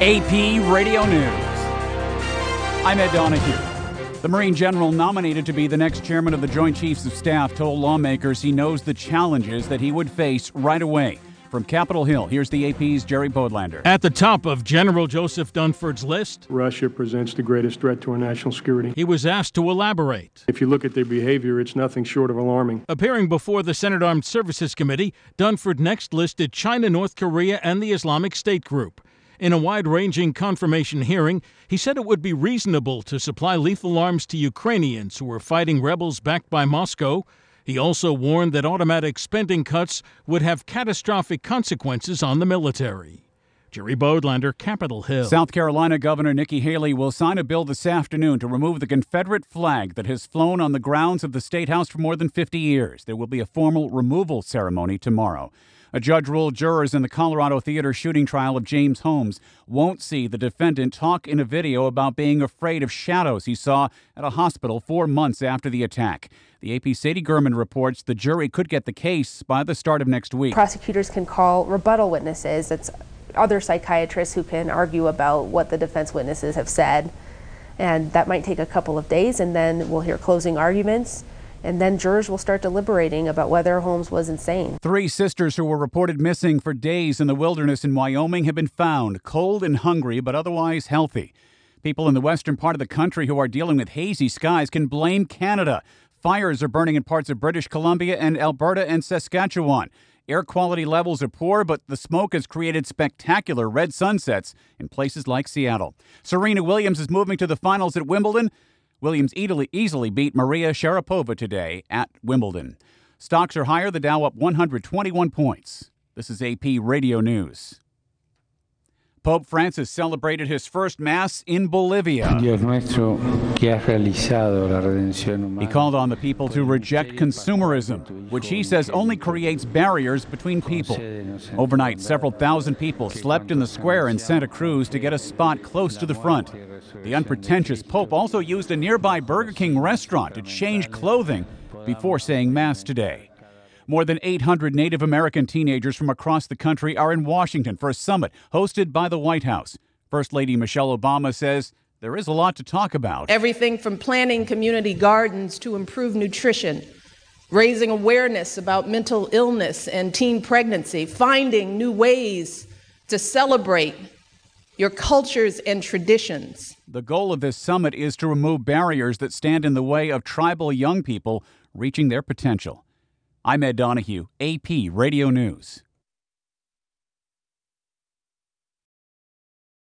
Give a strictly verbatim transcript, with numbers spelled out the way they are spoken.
A P Radio News. I'm Ed Donahue. The Marine General nominated to be the next chairman of the Joint Chiefs of Staff told lawmakers he knows the challenges that he would face right away. From Capitol Hill, here's the A P's Jerry Bodlander. At the top of General Joseph Dunford's list, Russia presents the greatest threat to our national security. He was asked to elaborate. If you look at their behavior, it's nothing short of alarming. Appearing before the Senate Armed Services Committee, Dunford next listed China, North Korea, and the Islamic State group. In a wide-ranging confirmation hearing, he said it would be reasonable to supply lethal arms to Ukrainians who were fighting rebels backed by Moscow. He also warned that automatic spending cuts would have catastrophic consequences on the military. Jerry Bodlander, Capitol Hill. South Carolina Governor Nikki Haley will sign a bill this afternoon to remove the Confederate flag that has flown on the grounds of the State House for more than fifty years. There will be a formal removal ceremony tomorrow. A judge ruled jurors in the Colorado theater shooting trial of James Holmes won't see the defendant talk in a video about being afraid of shadows he saw at a hospital four months after the attack. The A P's Sadie Gurman reports the jury could get the case by the start of next week. Prosecutors can call rebuttal witnesses. It's other psychiatrists who can argue about what the defense witnesses have said. And that might take a couple of days, and then we'll hear closing arguments. And then jurors will start deliberating about whether Holmes was insane. Three sisters who were reported missing for days in the wilderness in Wyoming have been found, cold and hungry, but otherwise healthy. People in the western part of the country who are dealing with hazy skies can blame Canada. Fires are burning in parts of British Columbia and Alberta and Saskatchewan. Air quality levels are poor, but the smoke has created spectacular red sunsets in places like Seattle. Serena Williams is moving to the finals at Wimbledon. Williams easily, easily beat Maria Sharapova today at Wimbledon. Stocks are higher, the Dow up one hundred twenty-one points. This is A P Radio News. Pope Francis celebrated his first Mass in Bolivia. He called on the people to reject consumerism, which he says only creates barriers between people. Overnight, several thousand people slept in the square in Santa Cruz to get a spot close to the front. The unpretentious Pope also used a nearby Burger King restaurant to change clothing before saying Mass today. More than eight hundred Native American teenagers from across the country are in Washington for a summit hosted by the White House. First Lady Michelle Obama says there is a lot to talk about. Everything from planting community gardens to improve nutrition, raising awareness about mental illness and teen pregnancy, finding new ways to celebrate your cultures and traditions. The goal of this summit is to remove barriers that stand in the way of tribal young people reaching their potential. I'm Ed Donahue, A P Radio News.